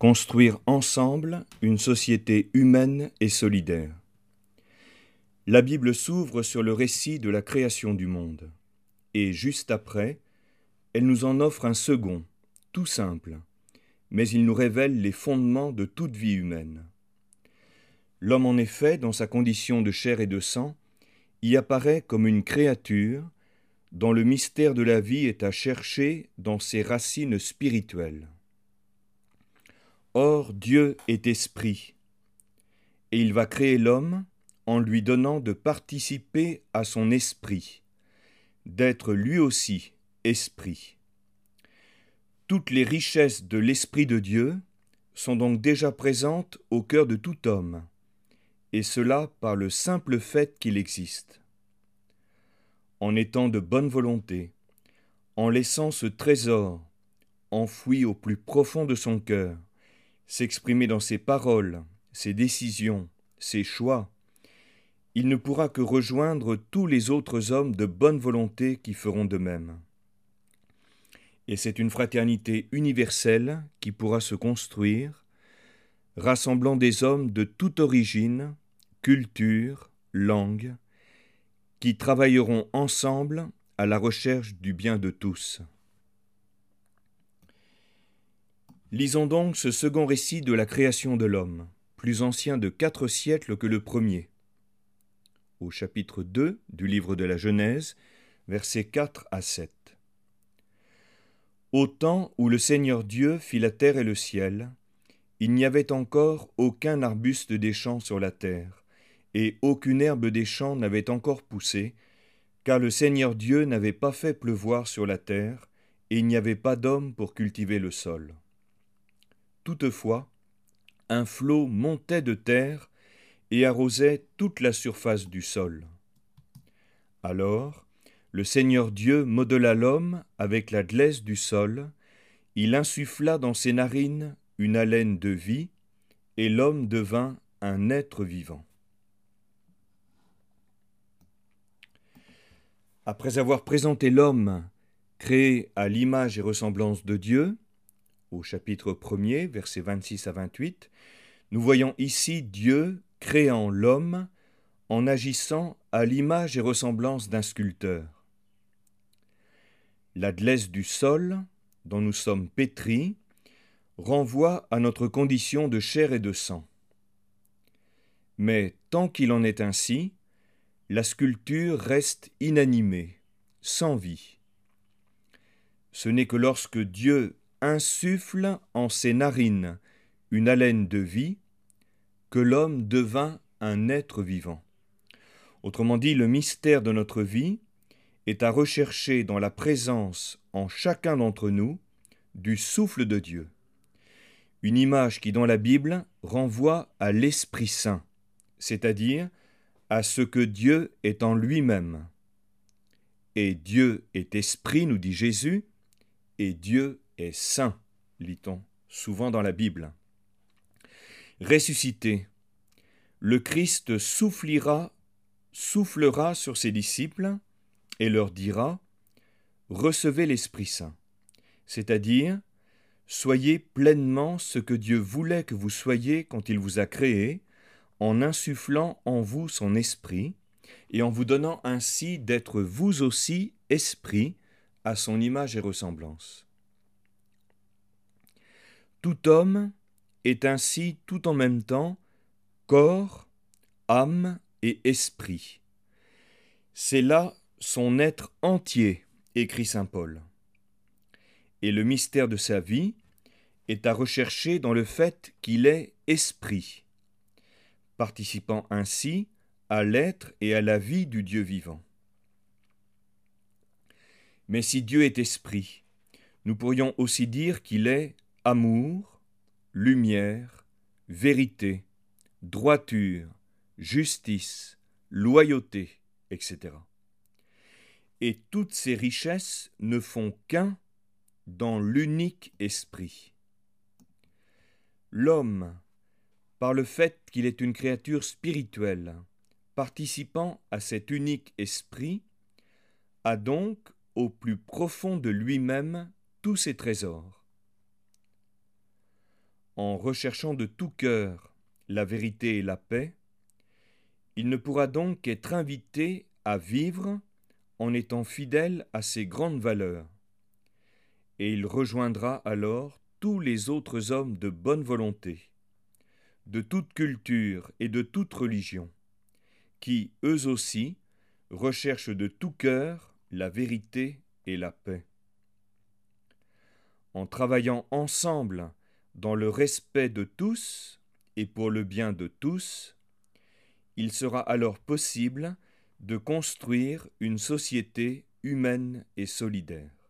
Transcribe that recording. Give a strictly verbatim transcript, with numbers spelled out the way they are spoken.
Construire ensemble une société humaine et solidaire. La Bible s'ouvre sur le récit de la création du monde. Et juste après, elle nous en offre un second, tout simple, mais il nous révèle les fondements de toute vie humaine. L'homme en effet, dans sa condition de chair et de sang, y apparaît comme une créature dont le mystère de la vie est à chercher dans ses racines spirituelles. Or, Dieu est esprit, et il va créer l'homme en lui donnant de participer à son esprit, d'être lui aussi esprit. Toutes les richesses de l'Esprit de Dieu sont donc déjà présentes au cœur de tout homme, et cela par le simple fait qu'il existe. En étant de bonne volonté, en laissant ce trésor, enfoui au plus profond de son cœur, s'exprimer dans ses paroles, ses décisions, ses choix, il ne pourra que rejoindre tous les autres hommes de bonne volonté qui feront de même. Et c'est une fraternité universelle qui pourra se construire, rassemblant des hommes de toute origine, culture, langue, qui travailleront ensemble à la recherche du bien de tous. Lisons donc ce second récit de la création de l'homme, plus ancien de quatre siècles que le premier. Au chapitre deux du livre de la Genèse, versets quatre à sept. Au temps où le Seigneur Dieu fit la terre et le ciel, il n'y avait encore aucun arbuste des champs sur la terre, et aucune herbe des champs n'avait encore poussé, car le Seigneur Dieu n'avait pas fait pleuvoir sur la terre, et il n'y avait pas d'homme pour cultiver le sol. Toutefois, un flot montait de terre et arrosait toute la surface du sol. Alors, le Seigneur Dieu modela l'homme avec la glaise du sol, il insuffla dans ses narines une haleine de vie, et l'homme devint un être vivant. Après avoir présenté l'homme créé à l'image et ressemblance de Dieu, au chapitre premier, versets vingt-six à vingt-huit, nous voyons ici Dieu créant l'homme en agissant à l'image et ressemblance d'un sculpteur. La glaise du sol, dont nous sommes pétris, renvoie à notre condition de chair et de sang. Mais tant qu'il en est ainsi, la sculpture reste inanimée, sans vie. Ce n'est que lorsque Dieu insuffle en ses narines une haleine de vie que l'homme devint un être vivant. Autrement dit, le mystère de notre vie est à rechercher dans la présence en chacun d'entre nous du souffle de Dieu. Une image qui, dans la Bible, renvoie à l'Esprit Saint, c'est-à-dire à ce que Dieu est en lui-même. Et Dieu est esprit, nous dit Jésus, et Dieu est saint, lit-on souvent dans la Bible. Ressuscité, le Christ soufflera, soufflera sur ses disciples et leur dira « Recevez l'Esprit Saint », c'est-à-dire « Soyez pleinement ce que Dieu voulait que vous soyez quand il vous a créé, en insufflant en vous son esprit et en vous donnant ainsi d'être vous aussi esprit à son image et ressemblance. » Tout homme est ainsi tout en même temps corps, âme et esprit. C'est là son être entier, écrit saint Paul. Et le mystère de sa vie est à rechercher dans le fait qu'il est esprit, participant ainsi à l'être et à la vie du Dieu vivant. Mais si Dieu est esprit, nous pourrions aussi dire qu'il est amour, lumière, vérité, droiture, justice, loyauté, et cetera. Et toutes ces richesses ne font qu'un dans l'unique esprit. L'homme, par le fait qu'il est une créature spirituelle, participant à cet unique esprit, a donc au plus profond de lui-même tous ses trésors. en recherchant de tout cœur la vérité et la paix, il ne pourra donc être invité à vivre en étant fidèle à ces grandes valeurs, et il rejoindra alors tous les autres hommes de bonne volonté, de toute culture et de toute religion, qui, eux aussi, recherchent de tout cœur la vérité et la paix. En travaillant ensemble dans le respect de tous et pour le bien de tous, il sera alors possible de construire une société humaine et solidaire.